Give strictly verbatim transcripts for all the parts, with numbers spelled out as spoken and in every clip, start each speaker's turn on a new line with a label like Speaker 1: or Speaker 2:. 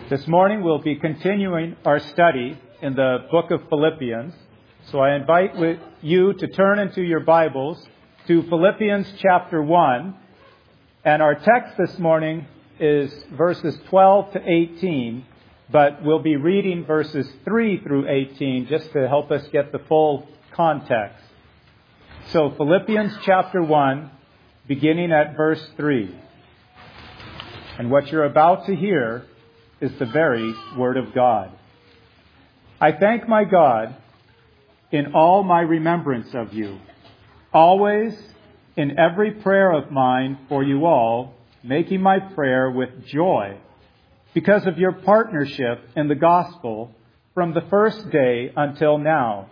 Speaker 1: This morning we'll be continuing our study in the book of Philippians. So I invite you to turn into your Bibles to Philippians chapter one. And our text this morning is verses twelve to eighteen, but we'll be reading verses three through eighteen just to help us get the full context. So Philippians chapter one, beginning at verse three. And what you're about to hear is the very Word of God. I thank my God in all my remembrance of you, always in every prayer of mine for you all, making my prayer with joy, because of your partnership in the gospel from the first day until now.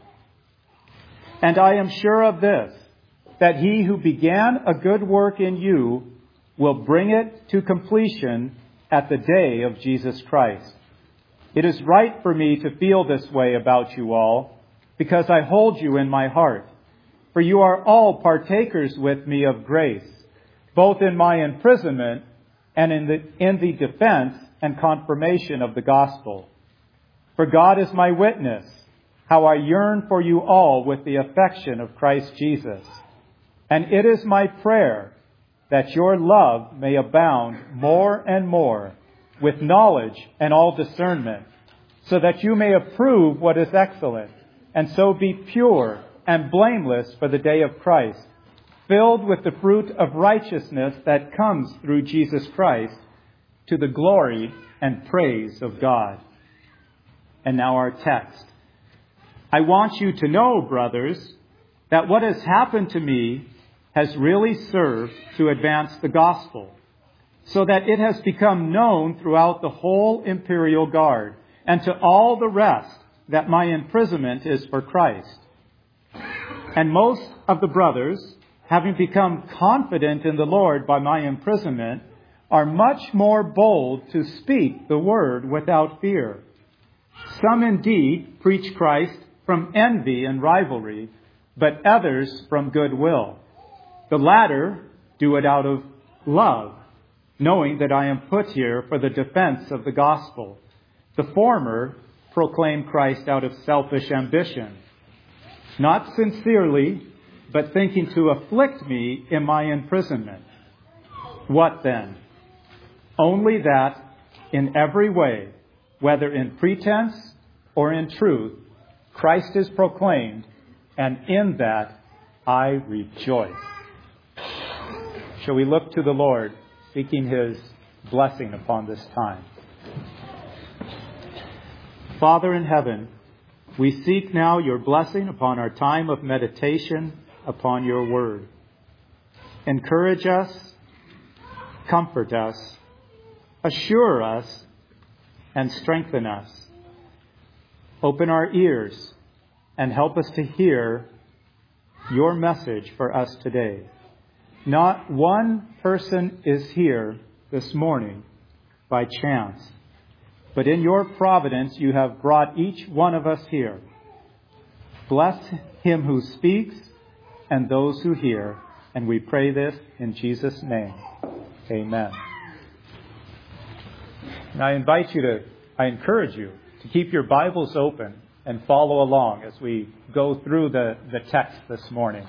Speaker 1: And I am sure of this, that he who began a good work in you will bring it to completion at the day of Jesus Christ. It is right for me to feel this way about you all, because I hold you in my heart. For you are all partakers with me of grace, both in my imprisonment and in the, in the defense and confirmation of the gospel. For God is my witness, how I yearn for you all with the affection of Christ Jesus. And it is my prayer that your love may abound more and more with knowledge and all discernment, so that you may approve what is excellent, and so be pure and blameless for the day of Christ, filled with the fruit of righteousness that comes through Jesus Christ, to the glory and praise of God. And now our text. I want you to know, brothers, that what has happened to me has really served to advance the gospel, so that it has become known throughout the whole imperial guard, and to all the rest that my imprisonment is for Christ. And most of the brothers, having become confident in the Lord by my imprisonment, are much more bold to speak the word without fear. Some indeed preach Christ from envy and rivalry, but others from goodwill. The latter do it out of love, knowing that I am put here for the defense of the gospel. The former proclaim Christ out of selfish ambition, not sincerely, but thinking to afflict me in my imprisonment. What then? Only that in every way, whether in pretense or in truth, Christ is proclaimed, and in that I rejoice. Shall we look to the Lord, seeking His blessing upon this time? Father in heaven, we seek now your blessing upon our time of meditation upon your word. Encourage us, comfort us, assure us, and strengthen us. Open our ears and help us to hear your message for us today. Not one person is here this morning by chance, but in your providence you have brought each one of us here. Bless him who speaks and those who hear, and we pray this in Jesus' name. Amen. And I invite you to, I encourage you to keep your Bibles open and follow along as we go through the, the text this morning.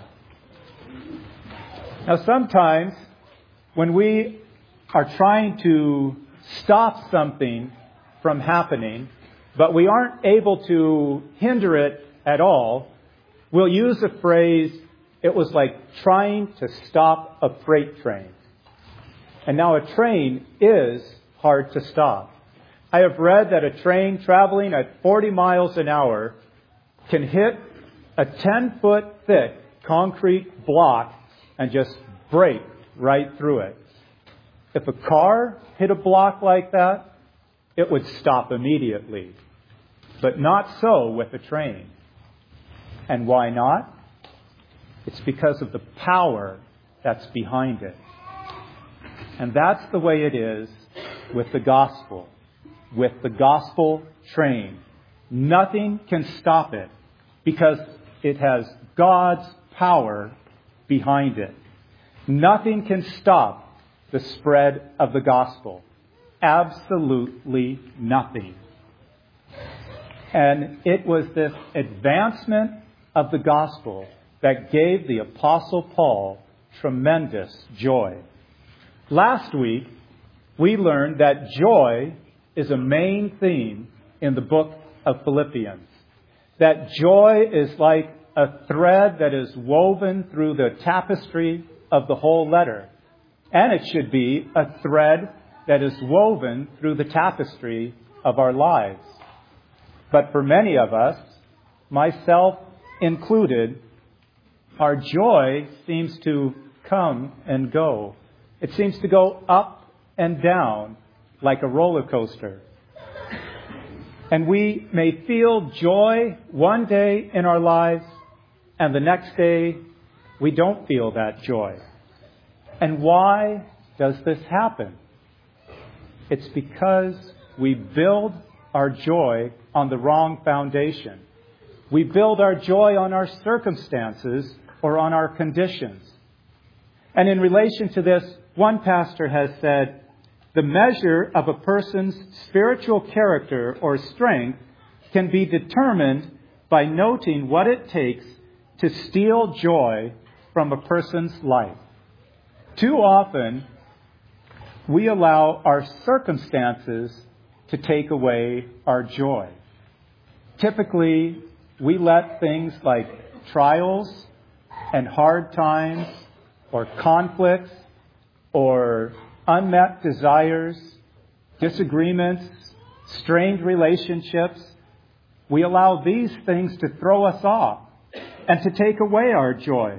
Speaker 1: Now, sometimes when we are trying to stop something from happening, but we aren't able to hinder it at all, we'll use the phrase, it was like trying to stop a freight train. And now a train is hard to stop. I have read that a train traveling at forty miles an hour can hit a ten foot thick concrete block and just break right through it. If a car hit a block like that, it would stop immediately. But not so with a train. And why not? It's because of the power that's behind it. And that's the way it is with the gospel, with the gospel train. Nothing can stop it because it has God's power behind it. Nothing can stop the spread of the gospel. absolutely nothing. And it was this advancement of the gospel that gave the Apostle Paul tremendous joy. Last week, we learned that joy is a main theme in the book of Philippians. That joy is like a thread that is woven through the tapestry of the whole letter. And it should be a thread that is woven through the tapestry of our lives. But for many of us, myself included, our joy seems to come and go. It seems to go up and down like a roller coaster. And we may feel joy one day in our lives, and the next day we don't feel that joy. And why does this happen? It's because we build our joy on the wrong foundation. We build our joy on our circumstances or on our conditions. And in relation to this, one pastor has said, the measure of a person's spiritual character or strength can be determined by noting what it takes to steal joy from a person's life. Too often, we allow our circumstances to take away our joy. Typically, we let things like trials and hard times or conflicts or unmet desires, disagreements, strained relationships, we allow these things to throw us off and to take away our joy.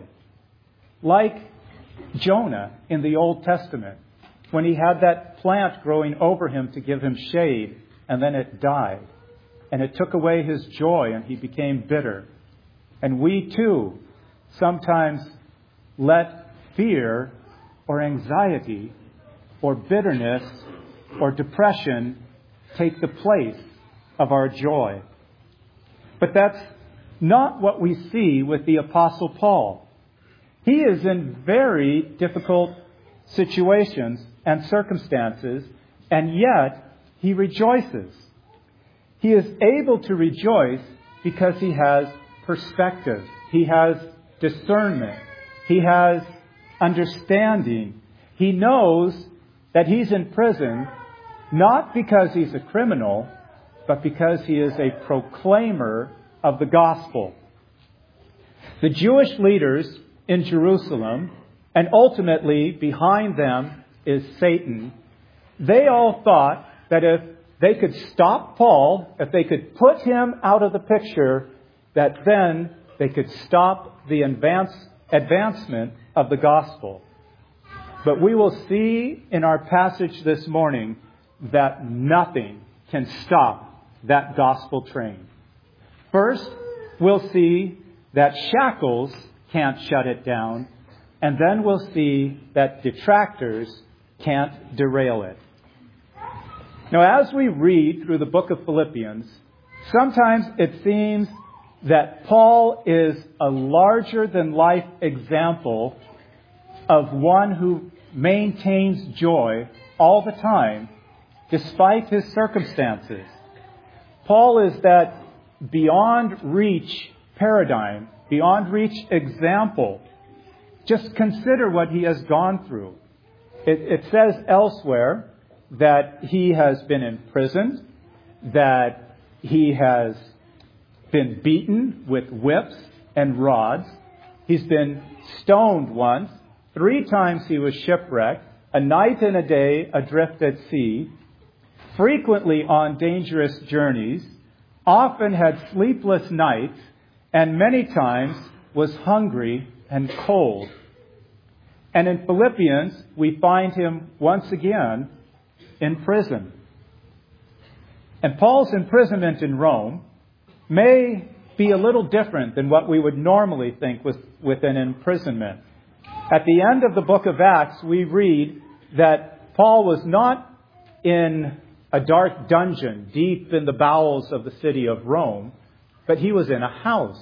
Speaker 1: Like Jonah in the Old Testament, when he had that plant growing over him to give him shade, and then it died. And it took away his joy, and he became bitter. And we too sometimes let fear or anxiety or bitterness or depression take the place of our joy. But that's not what we see with the Apostle Paul. He is in very difficult situations and circumstances, and yet he rejoices. He is able to rejoice because he has perspective. He has discernment. He has understanding. He knows that he's in prison not because he's a criminal, but because he is a proclaimer of the gospel. The Jewish leaders in Jerusalem, and ultimately behind them is Satan, they all thought that if they could stop Paul, if they could put him out of the picture, that then they could stop the advance, advancement of the gospel. But we will see in our passage this morning that nothing can stop that gospel train. First, we'll see that shackles can't shut it down, and then we'll see that detractors can't derail it. Now, as we read through the book of Philippians, sometimes it seems that Paul is a larger-than-life example of one who maintains joy all the time, despite his circumstances. Paul is that beyond reach paradigm, beyond reach example. Just consider what he has gone through. It, it says elsewhere that he has been imprisoned, that he has been beaten with whips and rods. He's been stoned once. Three times he was shipwrecked. A night and a day adrift at sea. Frequently on dangerous journeys. Often had sleepless nights. And many times was hungry and cold. And in Philippians, we find him once again in prison. And Paul's imprisonment in Rome may be a little different than what we would normally think with, with an imprisonment. At the end of the book of Acts, we read that Paul was not in a dark dungeon deep in the bowels of the city of Rome, but he was in a house.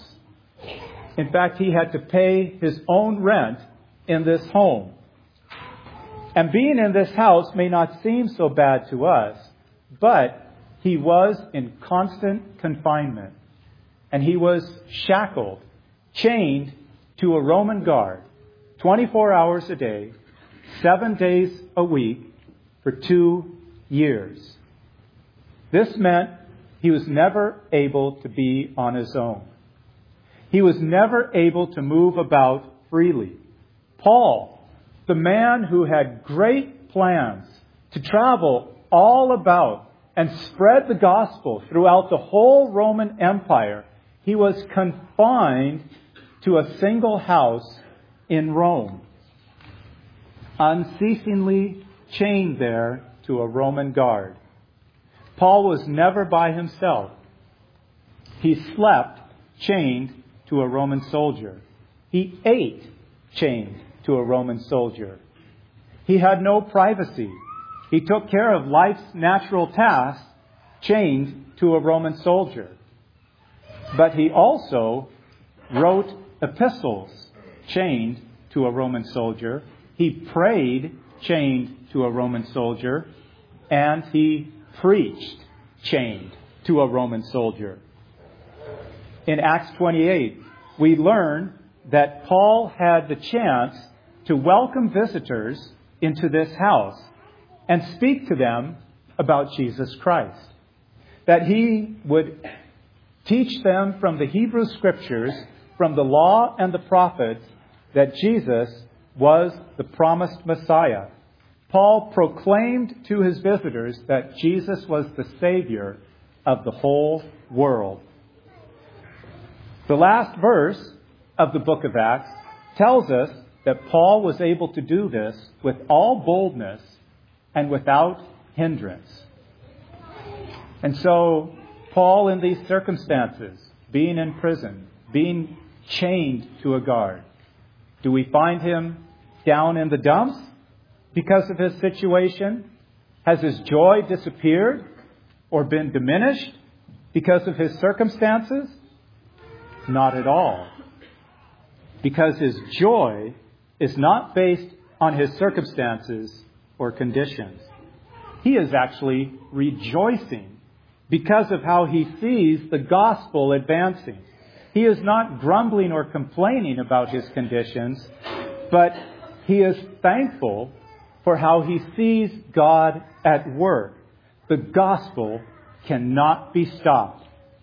Speaker 1: In fact, he had to pay his own rent in this home. And being in this house may not seem so bad to us, but he was in constant confinement. And he was shackled, chained to a Roman guard, twenty-four hours a day, seven days a week, for two years. This meant he was never able to be on his own. He was never able to move about freely. Paul, the man who had great plans to travel all about and spread the gospel throughout the whole Roman Empire, he was confined to a single house in Rome, unceasingly chained there to a Roman guard. Paul was never by himself. He slept chained to a Roman soldier. He ate chained to a Roman soldier. He had no privacy. He took care of life's natural tasks chained to a Roman soldier. But he also wrote epistles chained to a Roman soldier. He prayed chained to a Roman soldier. And he preached chained to a Roman soldier. In Acts twenty-eight, we learn that Paul had the chance to welcome visitors into this house and speak to them about Jesus Christ. That he would teach them from the Hebrew Scriptures, from the law and the prophets, that Jesus was the promised Messiah. Paul proclaimed to his visitors that Jesus was the Savior of the whole world. The last verse of the book of Acts tells us that Paul was able to do this with all boldness and without hindrance. And so, Paul, in these circumstances, being in prison, being chained to a guard, do we find him down in the dumps because of his situation? Has his joy disappeared or been diminished because of his circumstances? Not at all. Because his joy is not based on his circumstances or conditions. He is actually rejoicing because of how he sees the gospel advancing. He is not grumbling or complaining about his conditions, but he is thankful for how he sees God at work. The gospel cannot be stopped.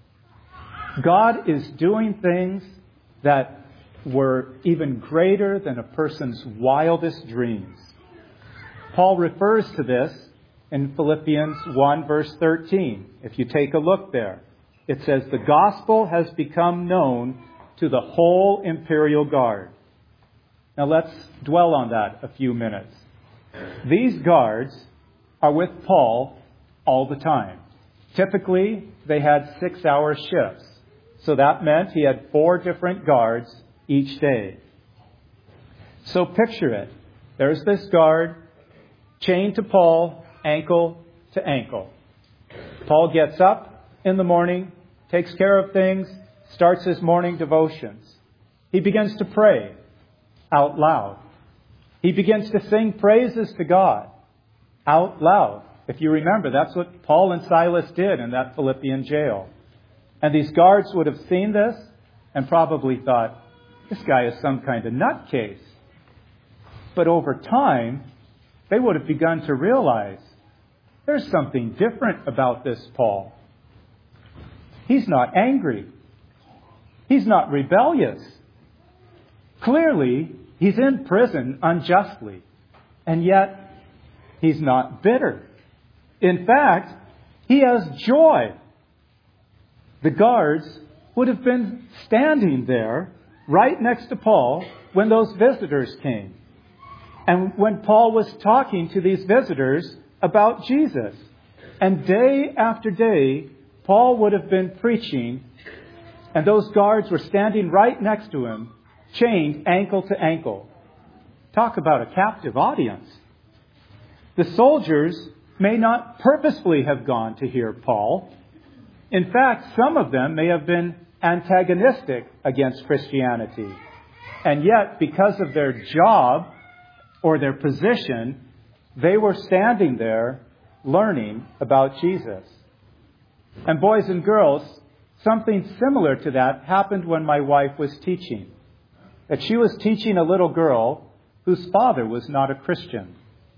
Speaker 1: God is doing things that were even greater than a person's wildest dreams. Paul refers to this in Philippians one, verse thirteen. If you take a look there, it says, "The gospel has become known to the whole imperial guard." Now let's dwell on that a few minutes. These guards are with Paul all the time. Typically, they had six-hour shifts. So that meant he had four different guards each day. So picture it. There's this guard chained to Paul, ankle to ankle. Paul gets up in the morning, takes care of things, starts his morning devotions. He begins to pray out loud. He begins to sing praises to God out loud. If you remember, that's what Paul and Silas did in that Philippian jail. And these guards would have seen this and probably thought, this guy is some kind of nutcase. But over time, they would have begun to realize there's something different about this Paul. He's not angry. He's not rebellious. Clearly, he's in prison unjustly. And yet, he's not bitter. In fact, he has joy. The guards would have been standing there right next to Paul when those visitors came. And when Paul was talking to these visitors about Jesus. And day after day, Paul would have been preaching, and those guards were standing right next to him, chained ankle to ankle. Talk about a captive audience. The soldiers may not purposefully have gone to hear Paul. In fact, some of them may have been antagonistic against Christianity. And yet, because of their job or their position, they were standing there learning about Jesus. And boys and girls, something similar to that happened when my wife was teaching. That she was teaching a little girl whose father was not a Christian.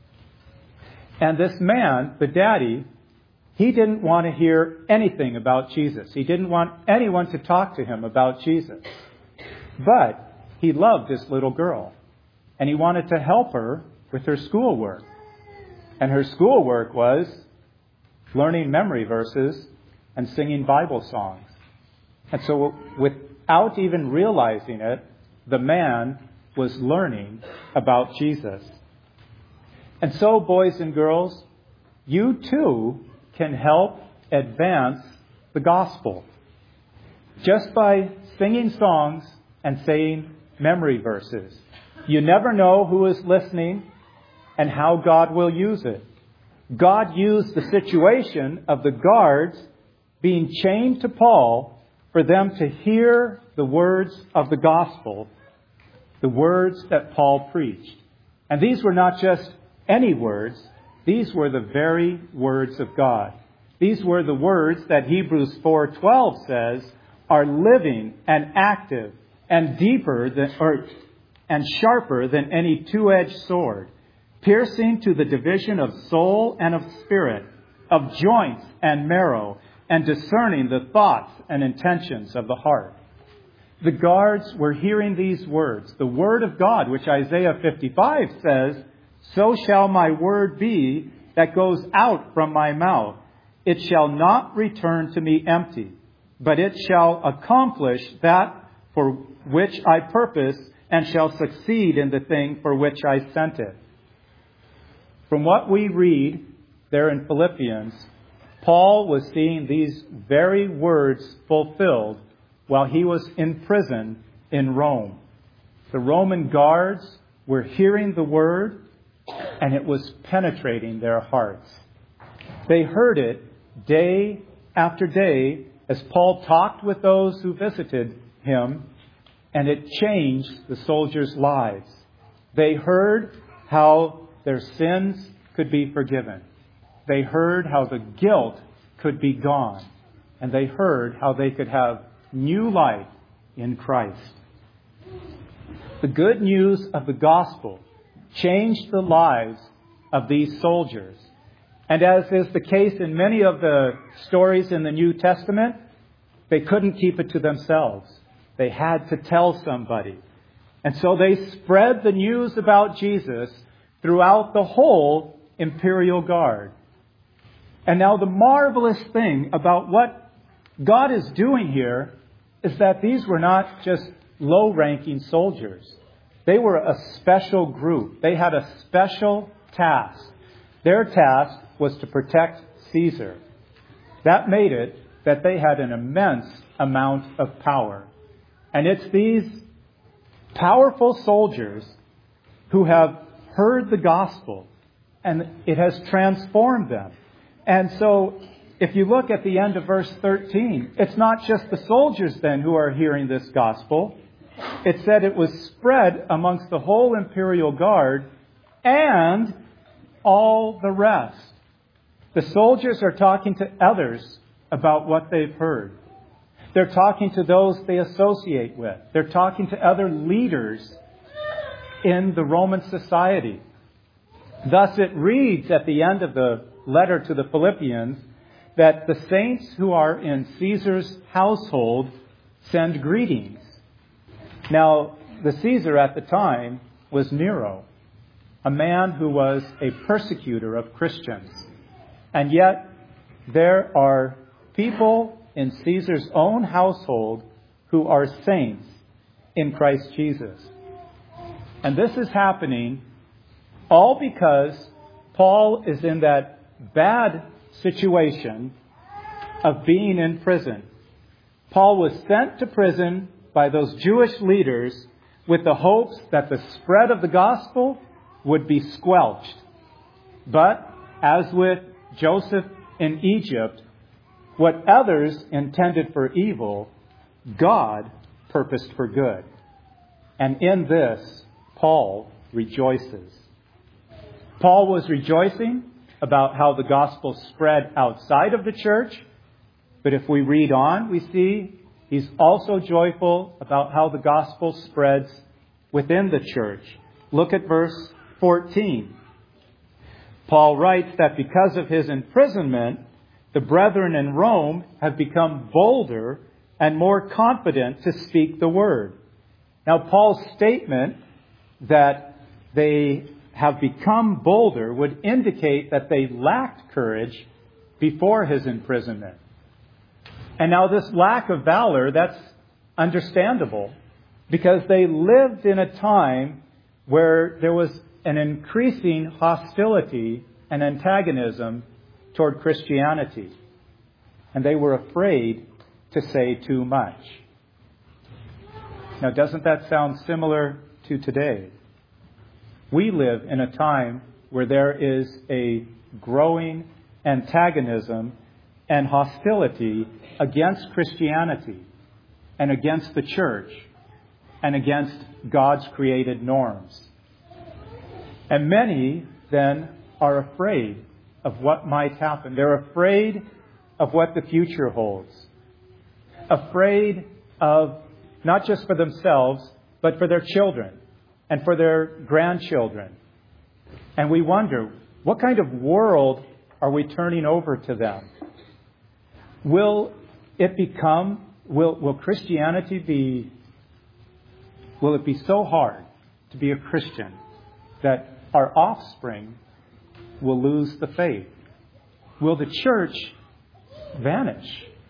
Speaker 1: And this man, the daddy, he didn't want to hear anything about Jesus. He didn't want anyone to talk to him about Jesus. But he loved this little girl. And he wanted to help her with her schoolwork. And her schoolwork was learning memory verses and singing Bible songs. And so without even realizing it, the man was learning about Jesus. And so, boys and girls, you too can help advance the gospel just by singing songs and saying memory verses. You never know who is listening and how God will use it. God used the situation of the guards being chained to Paul for them to hear the words of the gospel, the words that Paul preached. And these were not just any words. These were the very words of God. These were the words that Hebrews four twelve says are living and active and deeper than, or, and sharper than any two-edged sword, piercing to the division of soul and of spirit, of joints and marrow, and discerning the thoughts and intentions of the heart. The guards were hearing these words, the word of God, which Isaiah fifty-five says, "So shall my word be that goes out from my mouth. It shall not return to me empty, but it shall accomplish that for which I purpose and shall succeed in the thing for which I sent it." From what we read there in Philippians, Paul was seeing these very words fulfilled while he was in prison in Rome. The Roman guards were hearing the word, and it was penetrating their hearts. They heard it day after day as Paul talked with those who visited him, and it changed the soldiers' lives. They heard how their sins could be forgiven. They heard how the guilt could be gone. And they heard how they could have new life in Christ. The good news of the gospel changed the lives of these soldiers. And as is the case in many of the stories in the New Testament, they couldn't keep it to themselves. They had to tell somebody. And so they spread the news about Jesus throughout the whole imperial guard. And now the marvelous thing about what God is doing here is that these were not just low-ranking soldiers. They were a special group. They had a special task. Their task was to protect Caesar. That made it that they had an immense amount of power. And it's these powerful soldiers who have heard the gospel, and it has transformed them. And so if you look at the end of verse thirteen, it's not just the soldiers then who are hearing this gospel. It said it was spread amongst the whole imperial guard and all the rest. The soldiers are talking to others about what they've heard. They're talking to those they associate with. They're talking to other leaders in the Roman society. Thus it reads at the end of the letter to the Philippians that the saints who are in Caesar's household send greetings. Now, the Caesar at the time was Nero, a man who was a persecutor of Christians. And yet, there are people in Caesar's own household who are saints in Christ Jesus. And this is happening all because Paul is in that bad situation of being in prison. Paul was sent to prison by those Jewish leaders with the hopes that the spread of the gospel would be squelched. But as with Joseph in Egypt, what others intended for evil, God purposed for good. And in this, Paul rejoices. Paul was rejoicing about how the gospel spread outside of the church. But if we read on, we see he's also joyful about how the gospel spreads within the church. Look at verse fourteen. Paul writes that because of his imprisonment, the brethren in Rome have become bolder and more confident to speak the word. Now, Paul's statement that they have become bolder would indicate that they lacked courage before his imprisonment. And now this lack of valor, that's understandable because they lived in a time where there was an increasing hostility and antagonism toward Christianity. And they were afraid to say too much. Now, doesn't that sound similar to today? We live in a time where there is a growing antagonism and hostility against Christianity and against the church and against God's created norms. And many then are afraid of what might happen. They're afraid of what the future holds. Afraid of not just for themselves, but for their children and for their grandchildren. And we wonder, what kind of world are we turning over to them? Will it become, will, will Christianity be, will it be so hard to be a Christian that our offspring will lose the faith? Will the church vanish?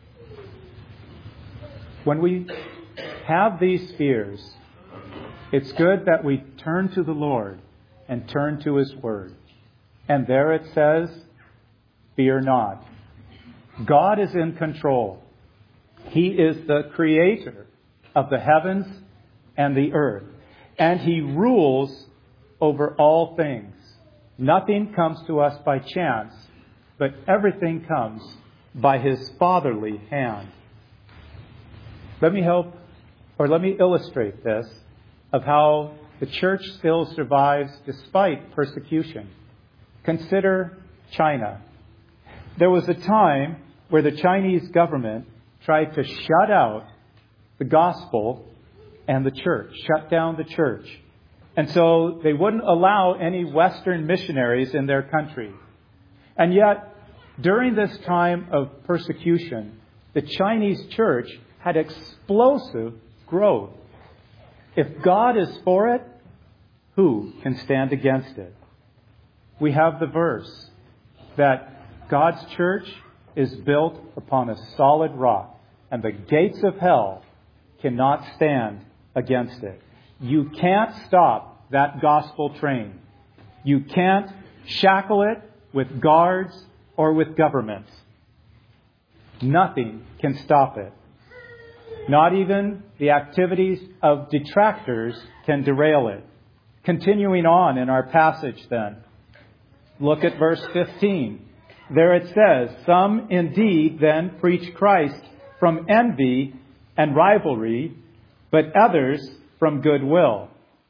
Speaker 1: When we have these fears, it's good that we turn to the Lord and turn to His Word. And there it says, fear not. God is in control. He is the creator of the heavens and the earth. And He rules over all things. Nothing comes to us by chance, but everything comes by His fatherly hand. Let me help, or let me illustrate this, of how the church still survives despite persecution. Consider China. There was a time where the Chinese government tried to shut out the gospel and the church, shut down the church. And so they wouldn't allow any Western missionaries in their country. And yet, during this time of persecution, the Chinese church had explosive growth. If God is for it, who can stand against it? We have the verse that God's church is built upon a solid rock, and the gates of hell cannot stand against it. You can't stop that gospel train. You can't shackle it with guards or with governments. Nothing can stop it. Not even the activities of detractors can derail it. Continuing on in our passage then, look at verse fifteen. There it says, some indeed then preach Christ from envy and rivalry, but others from goodwill.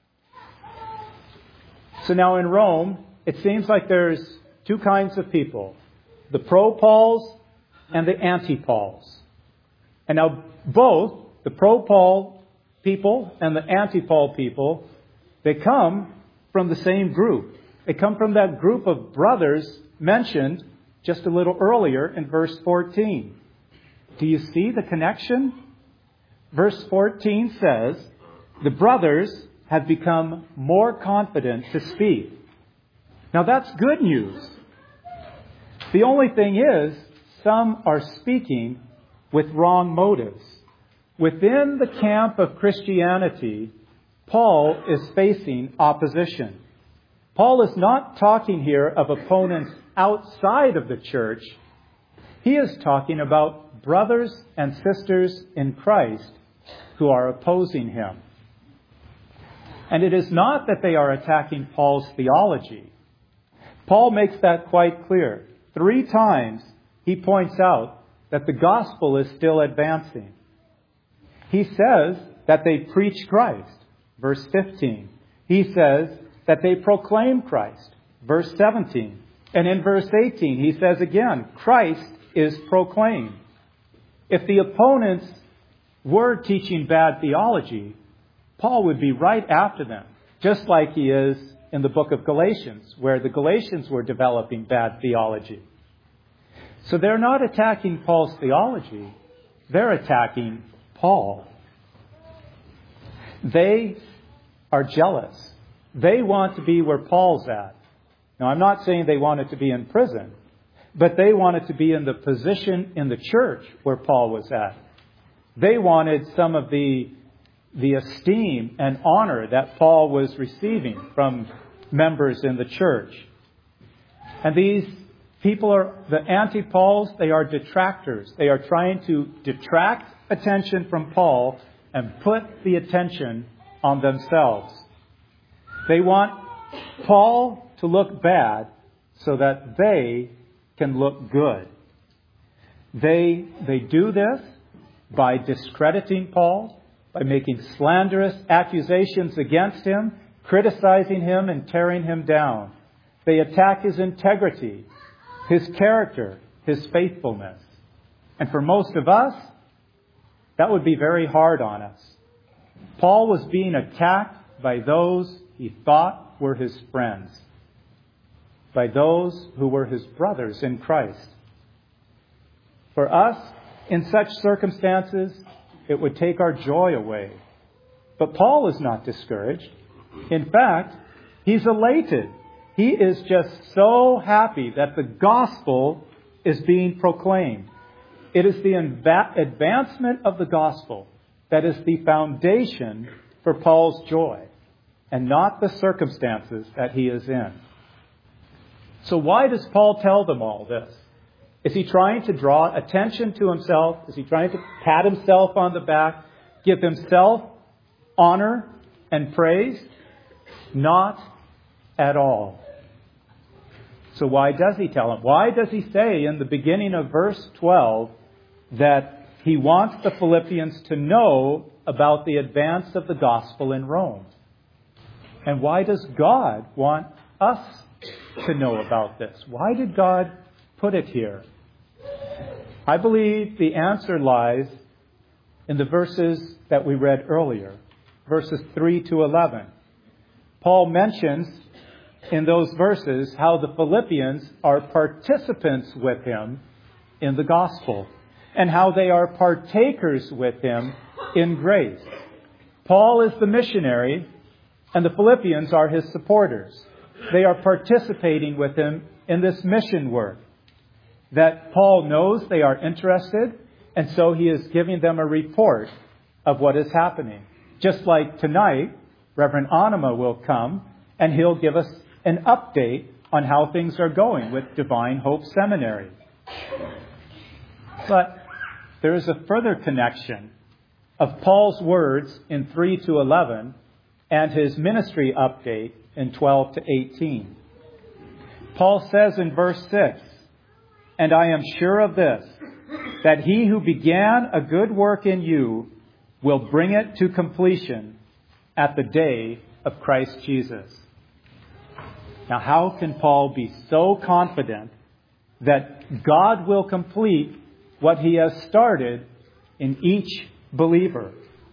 Speaker 1: So now in Rome, it seems like there's two kinds of people, the pro-Pauls and the anti-Pauls. And now both the pro-Paul people and the anti-Paul people, they come from the same group. They come from that group of brothers mentioned just a little earlier in verse fourteen. Do you see the connection? Verse fourteen says, the brothers have become more confident to speak. Now that's good news. The only thing is, some are speaking with wrong motives. Within the camp of Christianity, Paul is facing opposition. Paul is not talking here of opponents outside of the church. He is talking about brothers and sisters in Christ who are opposing him. And it is not that they are attacking Paul's theology. Paul makes that quite clear. Three times he points out that the gospel is still advancing. He says that they preach Christ. Verse fifteen. He says that they proclaim Christ. verse seventeen. And in verse eighteen, he says again, Christ is proclaimed. If the opponents were teaching bad theology, Paul would be right after them, just like he is in the book of Galatians, where the Galatians were developing bad theology. So they're not attacking Paul's theology. They're attacking Paul. They are jealous. They want to be where Paul's at. Now, I'm not saying they wanted to be in prison, but they wanted to be in the position in the church where Paul was at. They wanted some of the, the esteem and honor that Paul was receiving from members in the church. And these people are, the anti-Pauls, they are detractors. They are trying to detract attention from Paul and put the attention on themselves. They want Paul to look bad so that they can look good. They, they do this by discrediting Paul, by making slanderous accusations against him, criticizing him and tearing him down. They attack his integrity, his character, his faithfulness. And for most of us, that would be very hard on us. Paul was being attacked by those he thought were his friends, by those who were his brothers in Christ. For us, in such circumstances, it would take our joy away. But Paul is not discouraged. In fact, he's elated. He is just so happy that the gospel is being proclaimed. It is the advancement of the gospel that is the foundation for Paul's joy, and not the circumstances that he is in. So why does Paul tell them all this? Is he trying to draw attention to himself? Is he trying to pat himself on the back, give himself honor and praise? Not at all. So why does he tell them? Why does he say in the beginning of verse twelve that he wants the Philippians to know about the advance of the gospel in Rome? And why does God want us to know about this? Why did God put it here? I believe the answer lies in the verses that we read earlier, verses three to eleven. Paul mentions in those verses how the Philippians are participants with him in the gospel, and how they are partakers with him in grace. Paul is the missionary, and the Philippians are his supporters. They are participating with him in this mission work. That Paul knows they are interested, and so he is giving them a report of what is happening. Just like tonight, Reverend Anima will come, and he'll give us an update on how things are going with Divine Hope Seminary. But there is a further connection of Paul's words in three to eleven and his ministry update in twelve to eighteen. Paul says in verse six, "And I am sure of this, that he who began a good work in you will bring it to completion at the day of Christ Jesus." Now, how can Paul be so confident that God will complete what he has started in each believer?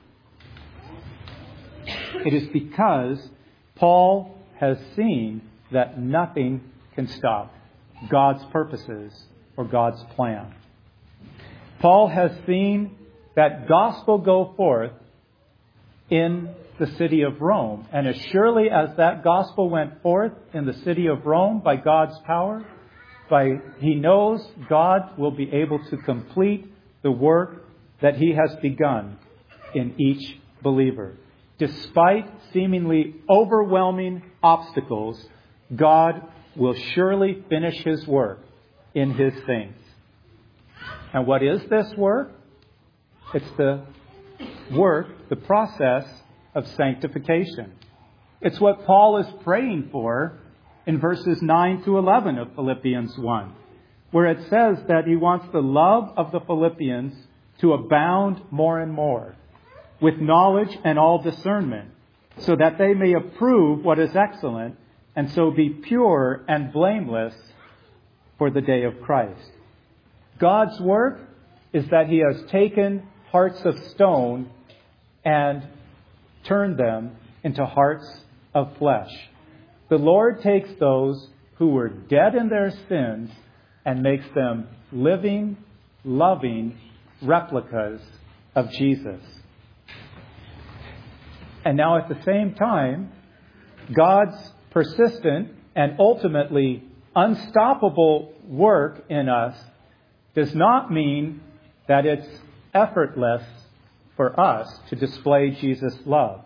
Speaker 1: It is because Paul has seen that nothing can stop God's purposes or God's plan. Paul has seen that gospel go forth in the city of Rome. And as surely as that gospel went forth in the city of Rome by God's power, by he knows God will be able to complete the work that he has begun in each believer. Despite seemingly overwhelming obstacles, God will surely finish his work in his saints. And what is this work? It's the work, the process of sanctification. It's what Paul is praying for in verses nine to eleven of Philippians one, where it says that he wants the love of the Philippians to abound more and more, with knowledge and all discernment, so that they may approve what is excellent and so be pure and blameless for the day of Christ. God's work is that He has taken hearts of stone and turned them into hearts of flesh. The Lord takes those who were dead in their sins and makes them living, loving replicas of Jesus. And now at the same time, God's persistent and ultimately unstoppable work in us does not mean that it's effortless for us to display Jesus' love.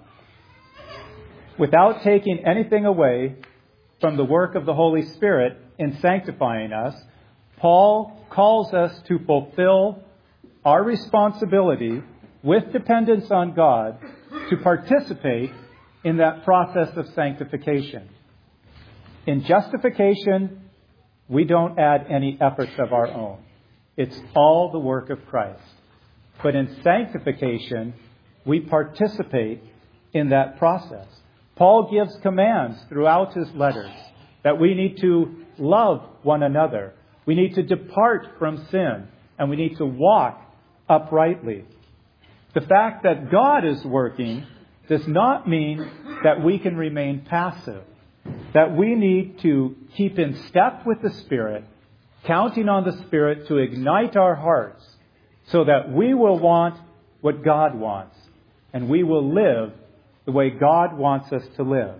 Speaker 1: Without taking anything away from the work of the Holy Spirit in sanctifying us, Paul calls us to fulfill our responsibility with dependence on God to participate in that process of sanctification. In justification, we don't add any efforts of our own. It's all the work of Christ. But in sanctification, we participate in that process. Paul gives commands throughout his letters that we need to love one another. We need to depart from sin, and we need to walk uprightly. The fact that God is working does not mean that we can remain passive, that we need to keep in step with the Spirit, counting on the Spirit to ignite our hearts so that we will want what God wants, and we will live the way God wants us to live.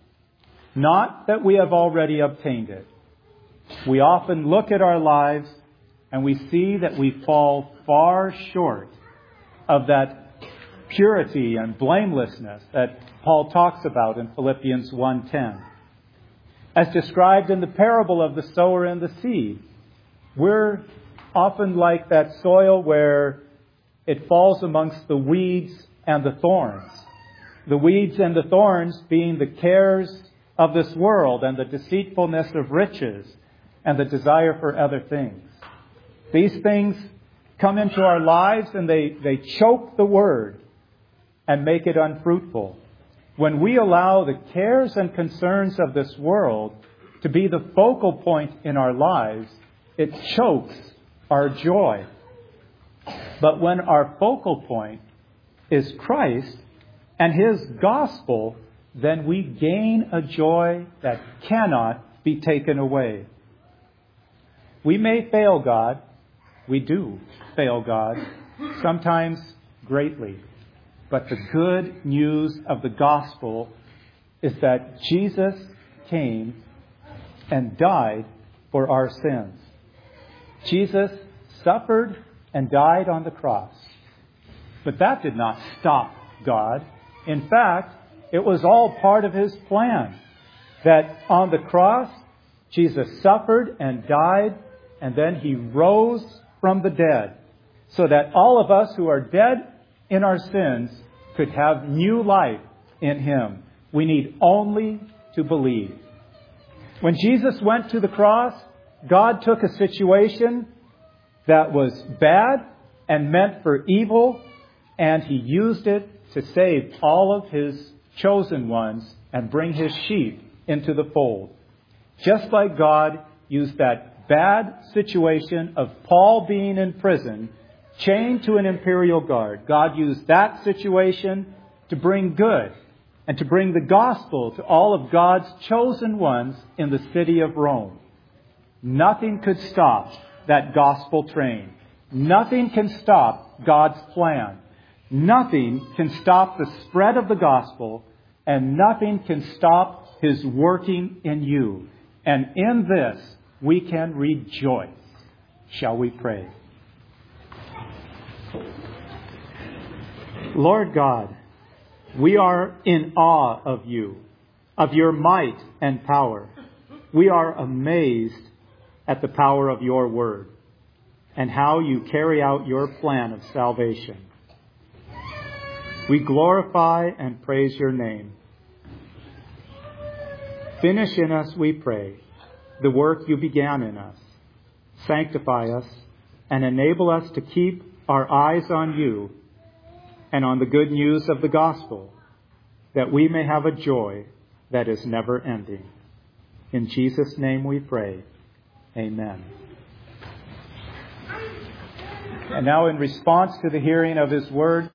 Speaker 1: Not that we have already obtained it. We often look at our lives and we see that we fall far short of that purity and blamelessness that Paul talks about in Philippians one ten. As described in the parable of the sower and the seed, we're often like that soil where it falls amongst the weeds and the thorns. The weeds and the thorns being the cares of this world and the deceitfulness of riches and the desire for other things. These things come into our lives and they, they choke the word and make it unfruitful. When we allow the cares and concerns of this world to be the focal point in our lives, it chokes our joy. But when our focal point is Christ and His gospel, then we gain a joy that cannot be taken away. We may fail God. We do fail God, sometimes greatly. But the good news of the gospel is that Jesus came and died for our sins. Jesus suffered and died on the cross. But that did not stop God. In fact, it was all part of His plan. That on the cross, Jesus suffered and died, and then He rose from the dead, so that all of us who are dead in our sins could have new life in Him. We need only to believe. When Jesus went to the cross, God took a situation that was bad and meant for evil, and He used it to save all of His chosen ones and bring His sheep into the fold. Just like God used that bad situation of Paul being in prison, chained to an imperial guard, God used that situation to bring good and to bring the gospel to all of God's chosen ones in the city of Rome. Nothing could stop that gospel train. Nothing can stop God's plan. Nothing can stop the spread of the gospel, and nothing can stop His working in you. And in this, we can rejoice. Shall we pray? Lord God, we are in awe of You, of Your might and power. We are amazed at the power of Your word and how You carry out Your plan of salvation. We glorify and praise Your name. Finish in us, we pray, the work You began in us. Sanctify us and enable us to keep our eyes on You and on the good news of the gospel, that we may have a joy that is never ending. In Jesus' name we pray. Amen. And now in response to the hearing of His word,